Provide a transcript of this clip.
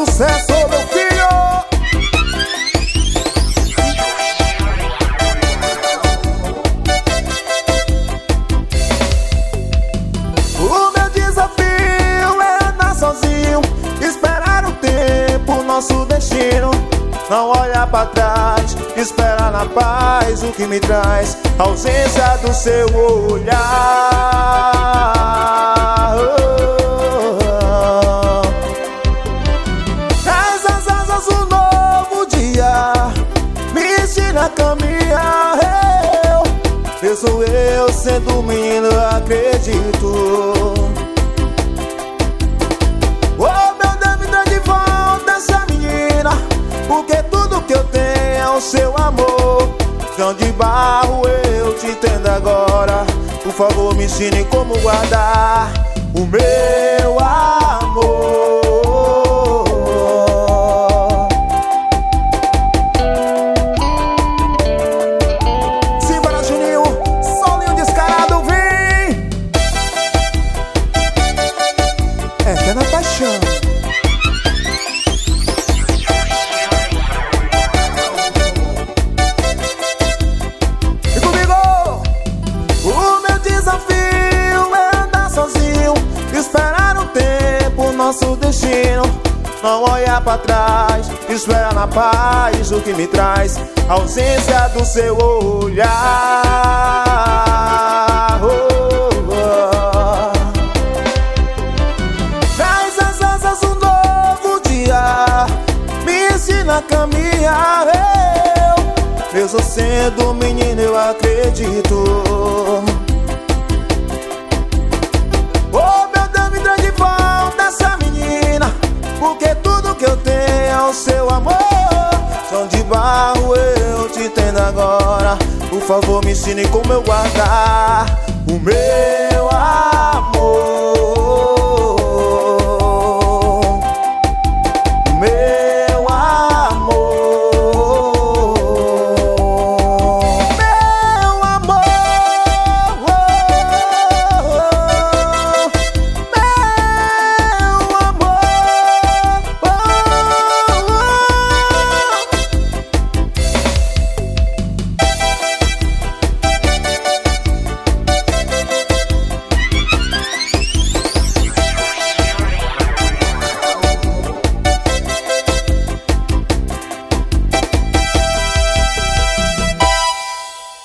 sucesso, meu filho. O meu desafio é andar sozinho, esperar o tempo, nosso destino. Não olhar pra trás, esperar na paz o que me traz a ausência do seu olhar. Traz as asas um novo dia, me ensina a caminhar. Eu sou eu sendo menino, acredito. Oh, meu Deus, me dá de volta essa menina, porque tudo que eu tenho é o seu amor. Chão de barro eu te entendo agora. Por favor, me ensine como guardar o meu amor. Simbora, Juninho, solinho descarado, vem! É na paixão. Nosso destino, não olhar pra trás, espera na paz o que me traz a ausência do seu olhar. Traz as asas um novo dia, me ensina a caminhar. Eu sou sendo menino, eu acredito. Porque tudo que eu tenho é o seu amor. Chão de barro eu te entendo agora. Por favor, me ensine como eu guardar o meu